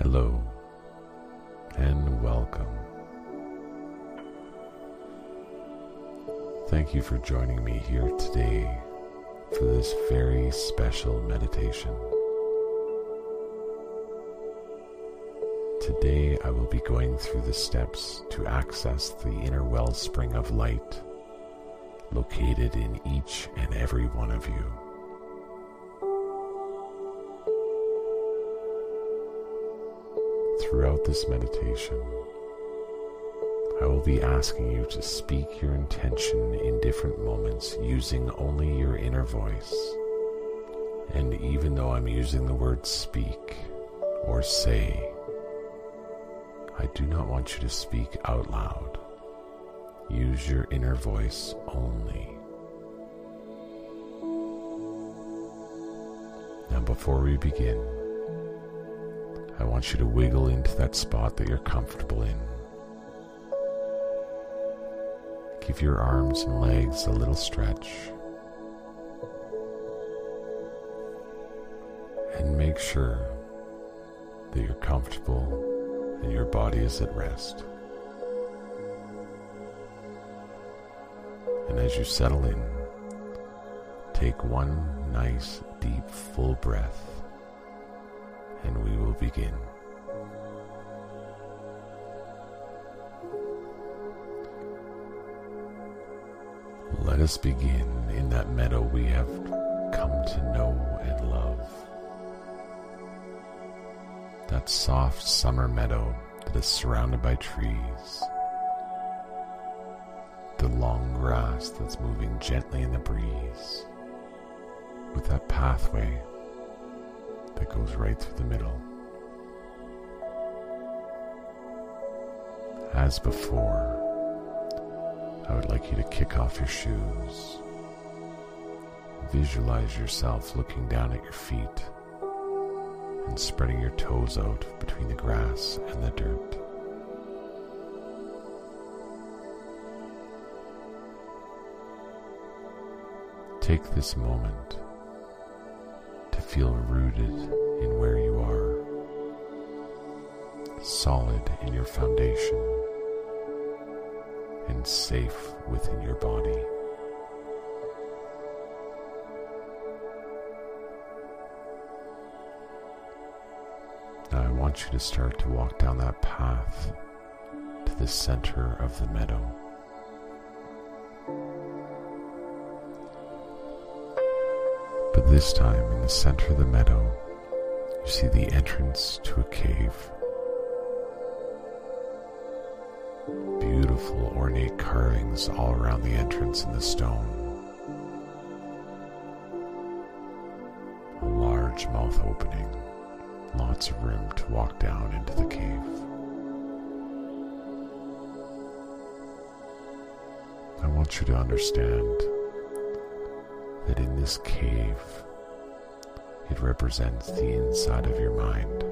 Hello and welcome. Thank you for joining me here today for this very special meditation. Today I will be going through the steps to access the inner wellspring of light located in each and every one of you. Throughout this meditation, I will be asking you to speak your intention in different moments using only your inner voice. And even though I'm using the word speak or say, I do not want you to speak out loud. Use your inner voice only. Now before we begin, I want you to wiggle into that spot that you're comfortable in. Give your arms and legs a little stretch. And make sure that you're comfortable and your body is at rest. And as you settle in, take one nice, deep, full breath. And we will begin. Let us begin in that meadow we have come to know and love. That soft summer meadow that is surrounded by trees. The long grass that's moving gently in the breeze. With that pathway that goes right through the middle. As before, I would like you to kick off your shoes. Visualize yourself looking down at your feet and spreading your toes out between the grass and the dirt. Take this moment to feel rooted in where you are, solid in your foundation, and safe within your body. Now I want you to start to walk down that path to the center of the meadow. But this time, in the center of the meadow, you see the entrance to a cave. Beautiful ornate carvings all around the entrance in the stone. A large mouth opening, lots of room to walk down into the cave. I want you to understand that in this cave, it represents the inside of your mind,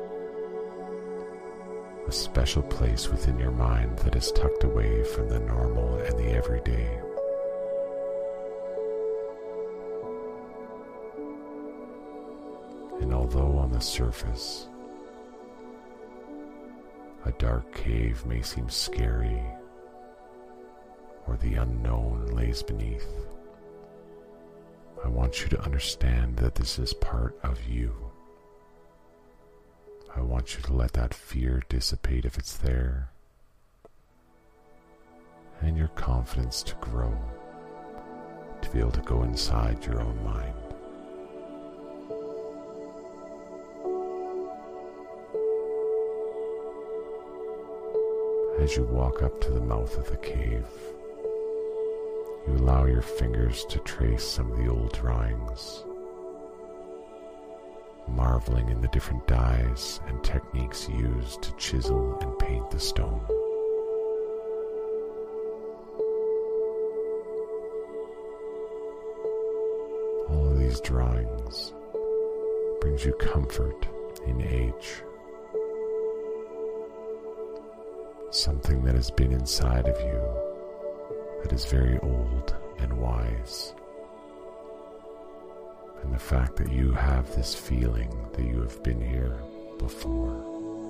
a special place within your mind that is tucked away from the normal and the everyday. And although on the surface, a dark cave may seem scary, or the unknown lays beneath, I want you to understand that this is part of you. I want you to let that fear dissipate if it's there, and your confidence to grow, to be able to go inside your own mind. As you walk up to the mouth of the cave, you allow your fingers to trace some of the old drawings, marveling in the different dyes and techniques used to chisel and paint the stone. All of these drawings brings you comfort in age, something that has been inside of you that is very old and wise. And the fact that you have this feeling that you have been here before.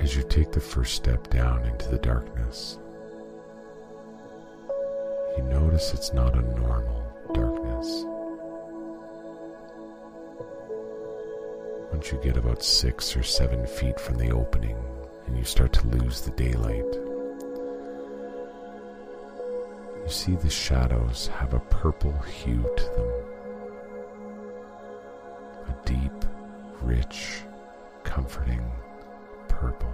As you take the first step down into the darkness, you notice it's not a normal darkness. Once you get about 6 or 7 feet from the opening and you start to lose the daylight, you see the shadows have a purple hue to them. A deep, rich, comforting purple.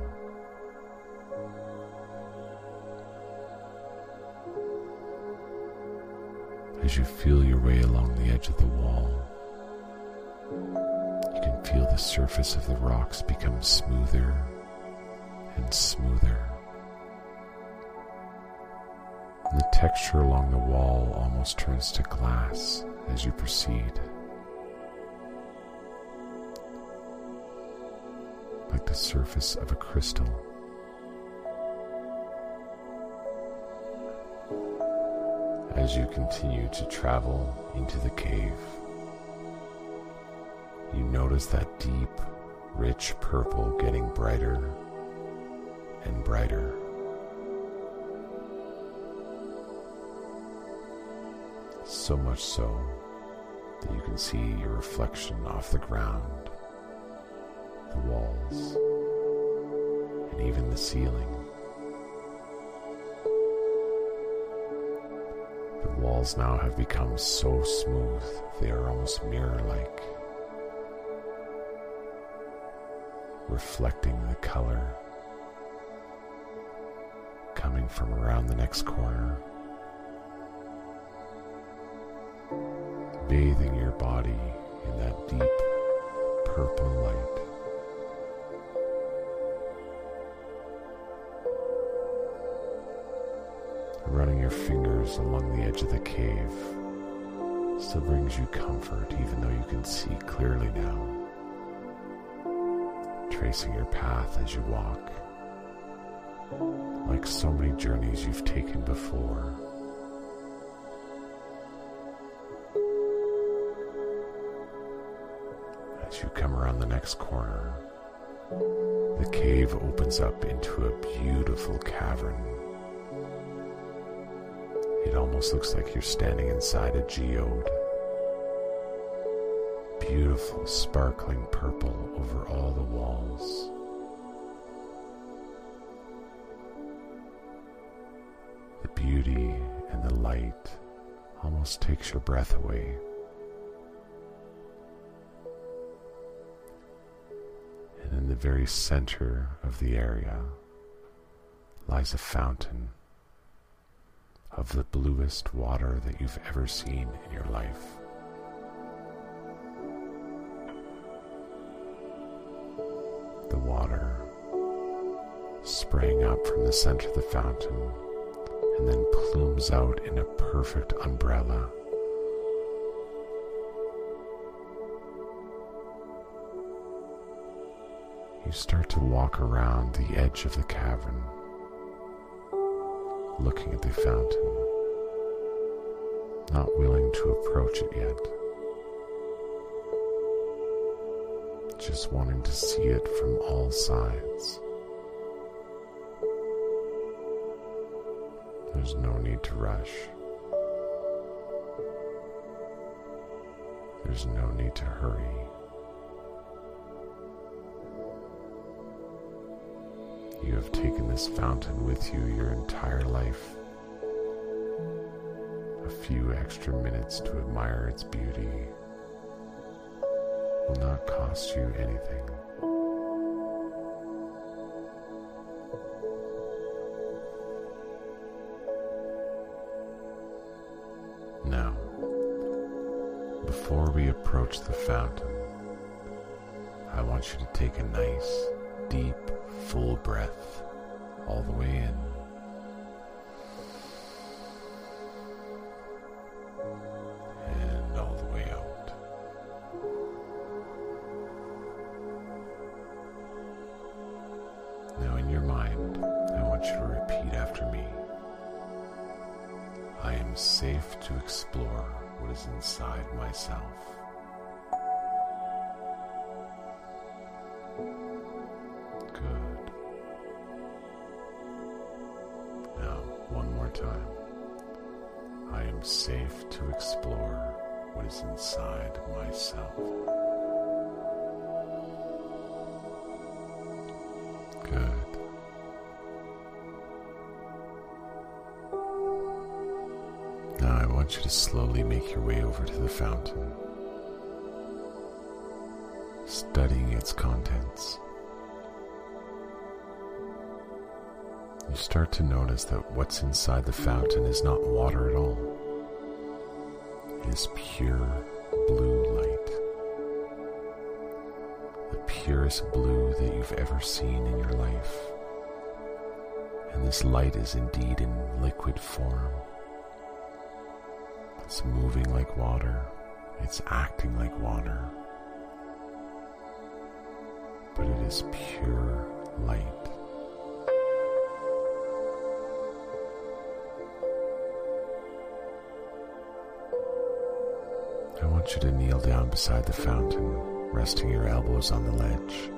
As you feel your way along the edge of the wall, you can feel the surface of the rocks become smoother and smoother. And the texture along the wall almost turns to glass as you proceed, like the surface of a crystal. As you continue to travel into the cave, you notice that deep, rich purple getting brighter and brighter. So much so that you can see your reflection off the ground, the walls, and even the ceiling. The walls now have become so smooth they are almost mirror-like, reflecting the color coming from around the next corner, bathing your body in that deep purple light. Running your fingers along the edge of the cave still brings you comfort, even though you can see clearly now. Tracing your path as you walk, like so many journeys you've taken before. As you come around the next corner, the cave opens up into a beautiful cavern. It almost looks like you're standing inside a geode. Beautiful, sparkling purple over all the walls. The beauty and the light almost takes your breath away. And in the very center of the area lies a fountain of the bluest water that you've ever seen in your life. The water spraying up from the center of the fountain and then plumes out in a perfect umbrella. You start to walk around the edge of the cavern, looking at the fountain, not willing to approach it yet, just wanting to see it from all sides. There's no need to rush. There's no need to hurry. You have taken this fountain with you your entire life. A few extra minutes to admire its beauty will not cost you anything. Now, before we approach the fountain, I want you to take a nice, deep, full breath all the way in and all the way out. Now in your mind, I want you to repeat after me. I am safe to explore what is inside myself. Good. time. I am safe to explore what is inside myself. Good. Now I want you to slowly make your way over to the fountain, studying its contents. You start to notice that what's inside the fountain is not water at all. It is pure blue light. The purest blue that you've ever seen in your life. And this light is indeed in liquid form. It's moving like water. It's acting like water. But it is pure light. I want you to kneel down beside the fountain, resting your elbows on the ledge.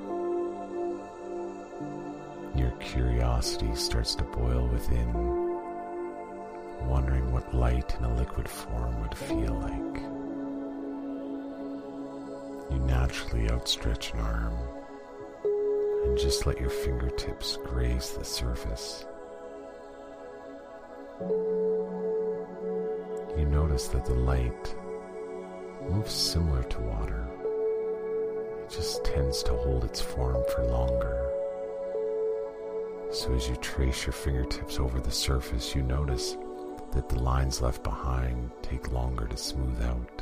Your curiosity starts to boil within, wondering what light in a liquid form would feel like. You naturally outstretch an arm and just let your fingertips graze the surface. You notice that the light moves similar to water. It just tends to hold its form for longer. So as you trace your fingertips over the surface, you notice that the lines left behind take longer to smooth out.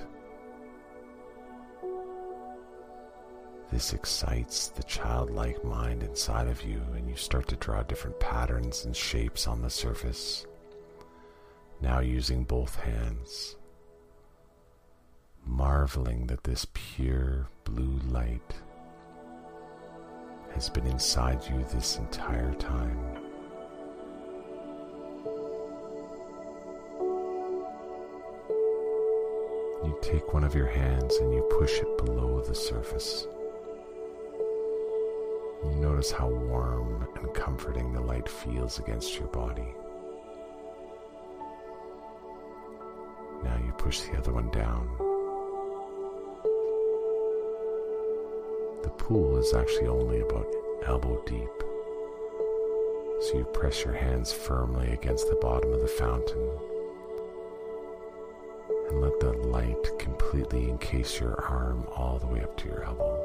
This excites the childlike mind inside of you, and you start to draw different patterns and shapes on the surface, now using both hands, marveling that this pure blue light has been inside you this entire time. You take one of your hands and you push it below the surface. You notice how warm and comforting the light feels against your body. Now you push the other one down. The pool is actually only about elbow deep, so you press your hands firmly against the bottom of the fountain and let the light completely encase your arm all the way up to your elbow.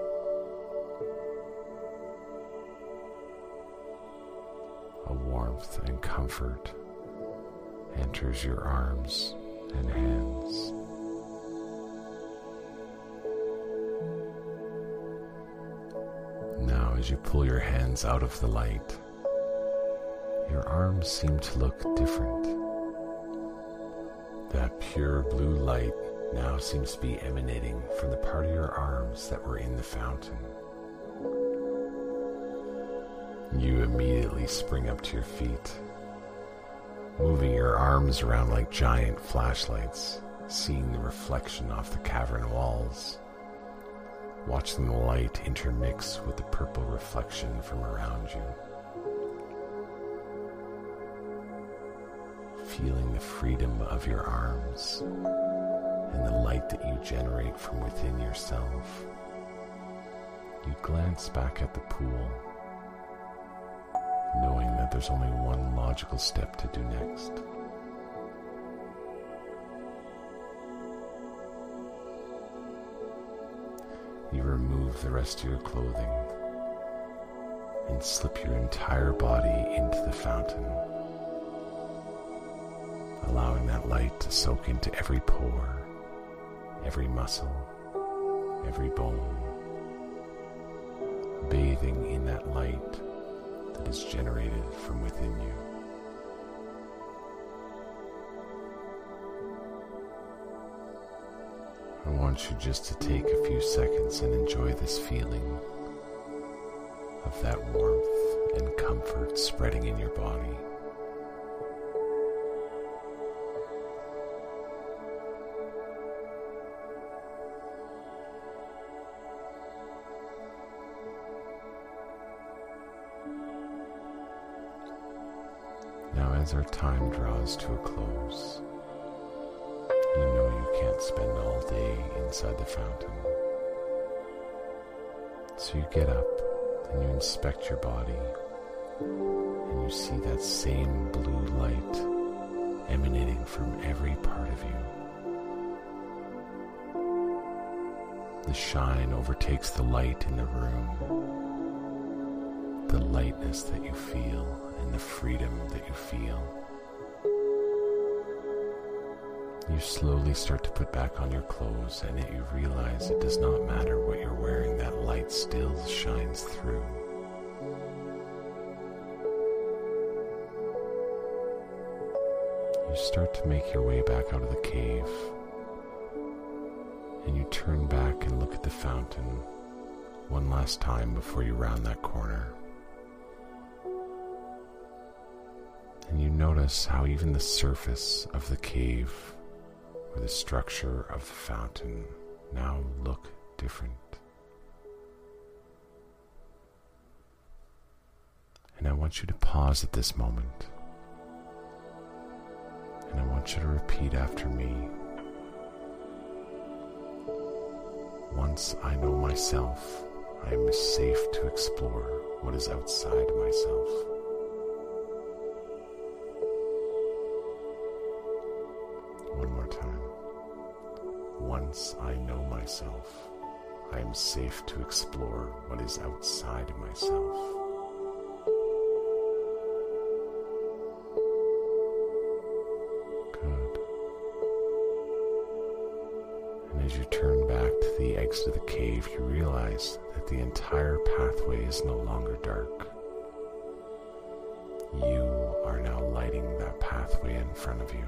A warmth and comfort enters your arms and hands. Now, as you pull your hands out of the light, your arms seem to look different. That pure blue light now seems to be emanating from the part of your arms that were in the fountain. You immediately spring up to your feet, moving your arms around like giant flashlights, seeing the reflection off the cavern walls, watching the light intermix with the purple reflection from around you. Feeling the freedom of your arms and the light that you generate from within yourself, you glance back at the pool, knowing that there's only one logical step to do next. You remove the rest of your clothing and slip your entire body into the fountain, allowing that light to soak into every pore, every muscle, every bone, bathing in that light that is generated from within you. I want you just to take a few seconds and enjoy this feeling of that warmth and comfort spreading in your body. Now, as our time draws to a close, you know you can't spend all day inside the fountain. So you get up and you inspect your body, and you see that same blue light emanating from every part of you. The shine overtakes the light in the room, the lightness that you feel and the freedom that you feel. You slowly start to put back on your clothes, and yet you realize it does not matter what you're wearing, that light still shines through. You start to make your way back out of the cave, and you turn back and look at the fountain one last time before you round that corner. And you notice how even the surface of the cave or the structure of the fountain now look different. And I want you to pause at this moment, and I want you to repeat after me. Once I know myself, I am safe to explore what is outside myself. One more time. Once I know myself, I am safe to explore what is outside of myself. Good. And as you turn back to the exit of the cave, you realize that the entire pathway is no longer dark. You are now lighting that pathway in front of you.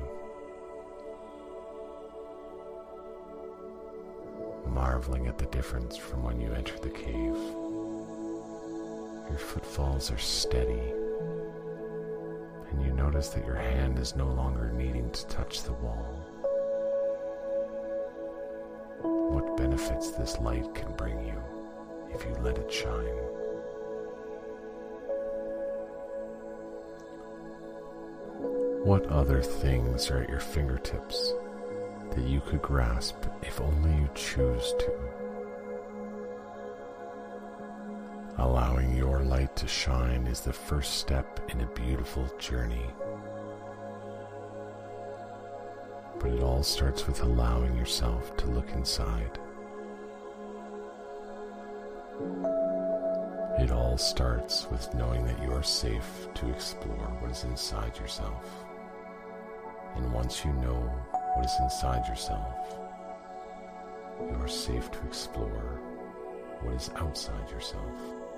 Marveling at the difference from when you entered the cave. Your footfalls are steady, and you notice that your hand is no longer needing to touch the wall. What benefits this light can bring you if you let it shine. What other things are at your fingertips that you could grasp if only you choose to? Allowing your light to shine is the first step in a beautiful journey. But it all starts with allowing yourself to look inside. It all starts with knowing that you are safe to explore what is inside yourself. And once you know what is inside yourself, you are safe to explore what is outside yourself.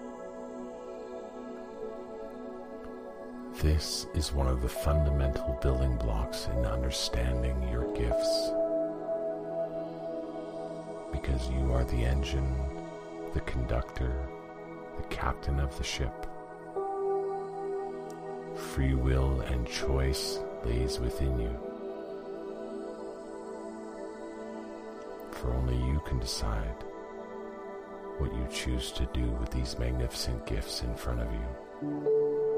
This is one of the fundamental building blocks in understanding your gifts, because you are the engine, the conductor, the captain of the ship. Free will and choice lays within you. For only you can decide what you choose to do with these magnificent gifts in front of you.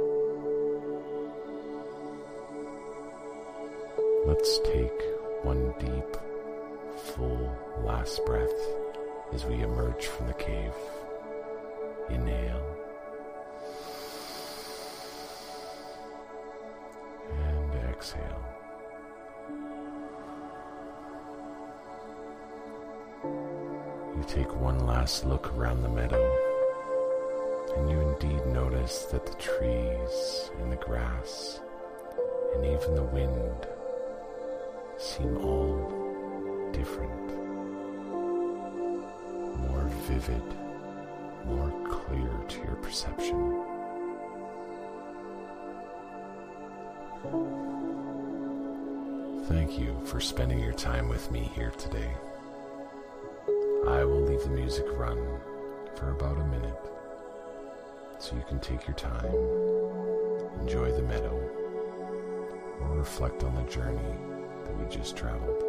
Let's take one deep, full last breath as we emerge from the cave. Inhale. And exhale. You take one last look around the meadow, and you indeed notice that the trees and the grass and even the wind seem all different, more vivid, more clear to your perception. Thank you for spending your time with me here today. I will leave the music run for about a minute so you can take your time, enjoy the meadow, or reflect on the journey that we just traveled.